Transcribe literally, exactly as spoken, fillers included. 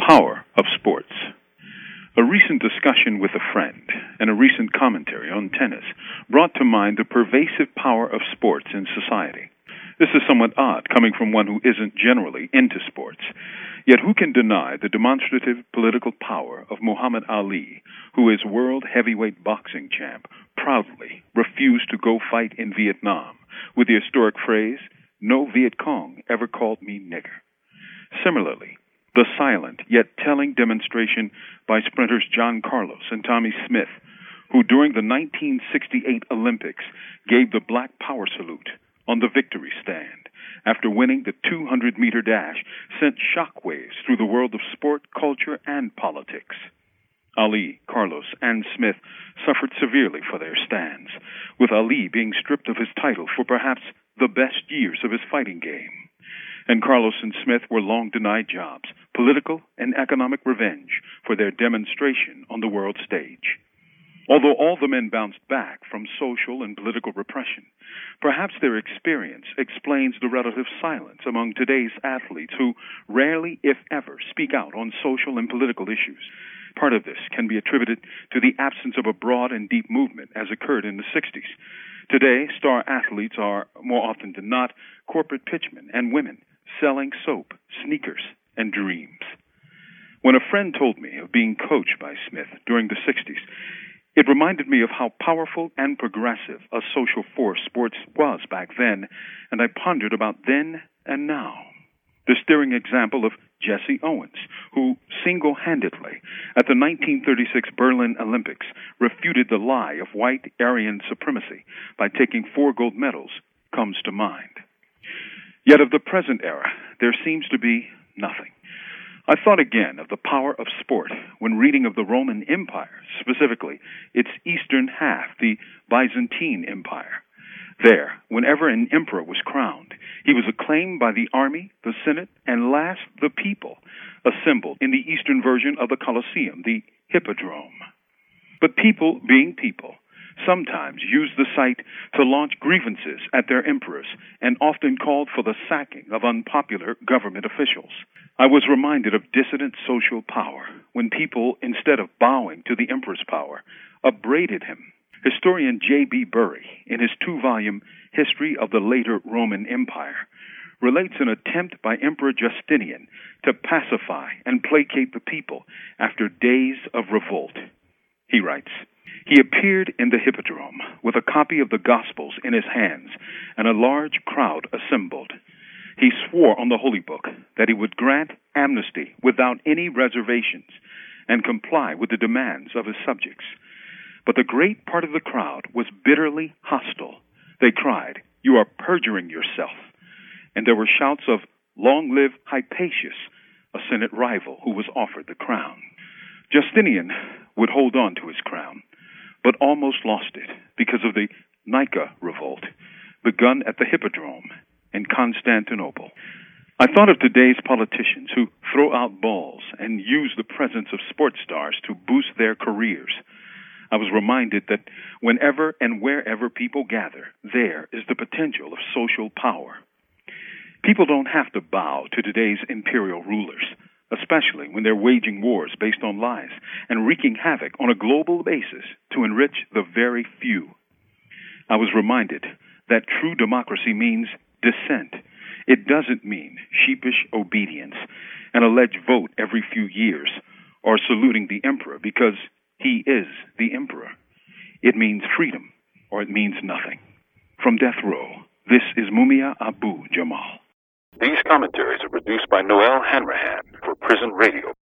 power of sports. A recent discussion with a friend and a recent commentary on tennis brought to mind the pervasive power of sports in society. This is somewhat odd, coming from one who isn't generally into sports. Yet who can deny the demonstrative political power of Muhammad Ali, who is world heavyweight boxing champ, proudly refused to go fight in Vietnam with the historic phrase, "No Viet Cong ever called me nigger." Similarly, the silent yet telling demonstration by sprinters John Carlos and Tommie Smith, who during the nineteen sixty-eight Olympics gave the Black Power salute on the victory stand after winning the two hundred meter dash, sent shockwaves through the world of sport, culture, and politics. Ali, Carlos, and Smith suffered severely for their stands, with Ali being stripped of his title for perhaps the best years of his fighting game. And Carlos and Smith were long denied jobs, political and economic revenge for their demonstration on the world stage. Although all the men bounced back from social and political repression, perhaps their experience explains the relative silence among today's athletes who rarely, if ever, speak out on social and political issues. Part of this can be attributed to the absence of a broad and deep movement as occurred in the sixties. Today, star athletes are, more often than not, corporate pitchmen and women selling soap, sneakers, and dreams. When a friend told me of being coached by Smith during the sixties, it reminded me of how powerful and progressive a social force sports was back then, and I pondered about then and now. The stirring example of Jesse Owens, who single-handedly, at the nineteen thirty-six Berlin Olympics, refuted the lie of white Aryan supremacy by taking four gold medals, comes to mind. Yet of the present era, there seems to be nothing. I thought again of the power of sport when reading of the Roman Empire, specifically its eastern half, the Byzantine Empire. There, whenever an emperor was crowned, he was acclaimed by the army, the senate, and last, the people, assembled in the eastern version of the Colosseum, the Hippodrome. But people, being people, sometimes used the site to launch grievances at their emperors and often called for the sacking of unpopular government officials. I was reminded of dissident social power when people, instead of bowing to the emperor's power, upbraided him. Historian J B Bury, in his two-volume History of the Later Roman Empire, relates an attempt by Emperor Justinian to pacify and placate the people after days of revolt. He writes, "He appeared in the Hippodrome with a copy of the Gospels in his hands, and a large crowd assembled. He swore on the Holy Book that he would grant amnesty without any reservations and comply with the demands of his subjects. But the great part of the crowd was bitterly hostile. They cried, 'You are perjuring yourself.' And there were shouts of, 'Long live Hypatius,' a Senate rival who was offered the crown." Justinian would hold on to his crown, but almost lost it because of the Nika revolt, begun at the Hippodrome in Constantinople. I thought of today's politicians who throw out balls and use the presence of sports stars to boost their careers. I was reminded that whenever and wherever people gather, there is the potential of social power. People don't have to bow to today's imperial rulers, especially when they're waging wars based on lies and wreaking havoc on a global basis to enrich the very few. I was reminded that true democracy means dissent. It doesn't mean sheepish obedience, an alleged vote every few years, or saluting the emperor because he is the emperor. It means freedom, or it means nothing. From Death Row, this is Mumia Abu Jamal. These commentaries are produced by Noel Hanrahan for Prison Radio.